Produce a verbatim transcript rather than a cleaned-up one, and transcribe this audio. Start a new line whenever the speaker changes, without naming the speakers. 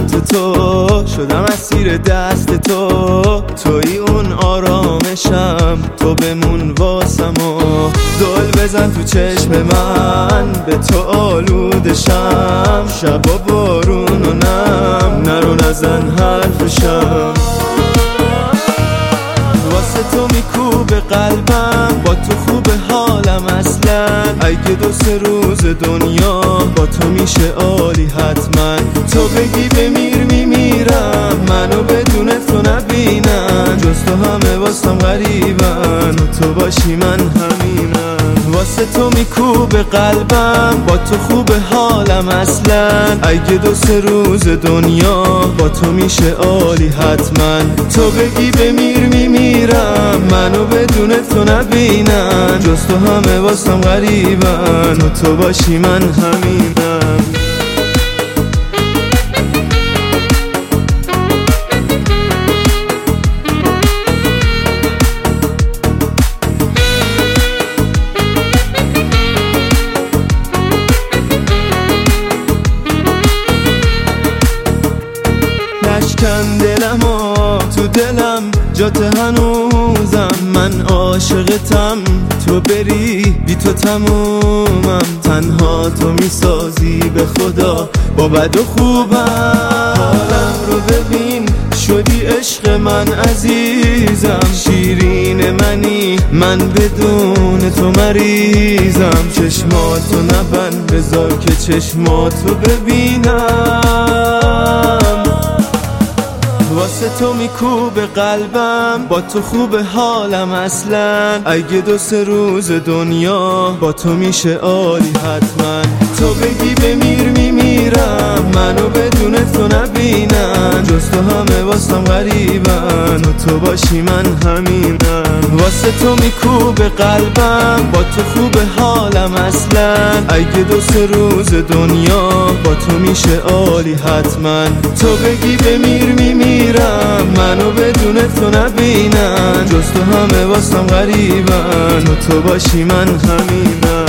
سمت تو، شدم اسیر دست تو. توی اون آرامشم، تو بمون واسم و دل بزن تو چشم من، به تو آلودشم. شبا بارون و نم، نرو نزن حرفشم. واسه تو میکوبه قلبم، با تو خوبه حالم اصلا. اگه دو سه روز دنیا با تو میشه عالی حتما. تو بگی بمیر میمیرم، منو بدون تو نبینم. جز تو همه واسم غریبن، تو باشی من همینم. واسه تو میکوبه قلبم، با تو خوبه حالم اصلا. اگه دو سه روز دنیا با تو میشه عالی حتما. تو بگی بمیر میمیرم، منو بدون تو نبینم. جز تو همه واسم غریبن، و تو باشی من همینم. نشکن دلم و تو دلم جات هنوزم. من عاشقتم، تو بری بی تو تمومم. تنها تو میسازی به خدا با بد و خوبم. حالم رو ببین، شدی عشق من عزیزم. شیرین منی، من بدون تو مریضم. چشماتو نبند، بذار که چشماتو ببینم. واسه تو میکوبه قلبم، با تو خوبه حالم اصلا. اگه دو سه روز دنیا با تو میشه عالی حتما. تو بگی بمیر میمیرم، منو بدون تو نبینم. جز تو همه واسم غریبن، و تو باشی من همینم. واسه تو میکوبه قلبم، با تو خوبه حالم اصلا. اگه دو سه روز دنیا با تو میشه عالی حتما. تو بگی بمیر میمیرم، منو بدون تو نبینم. جز تو همه واسم غریبن، و تو باشی من همینم.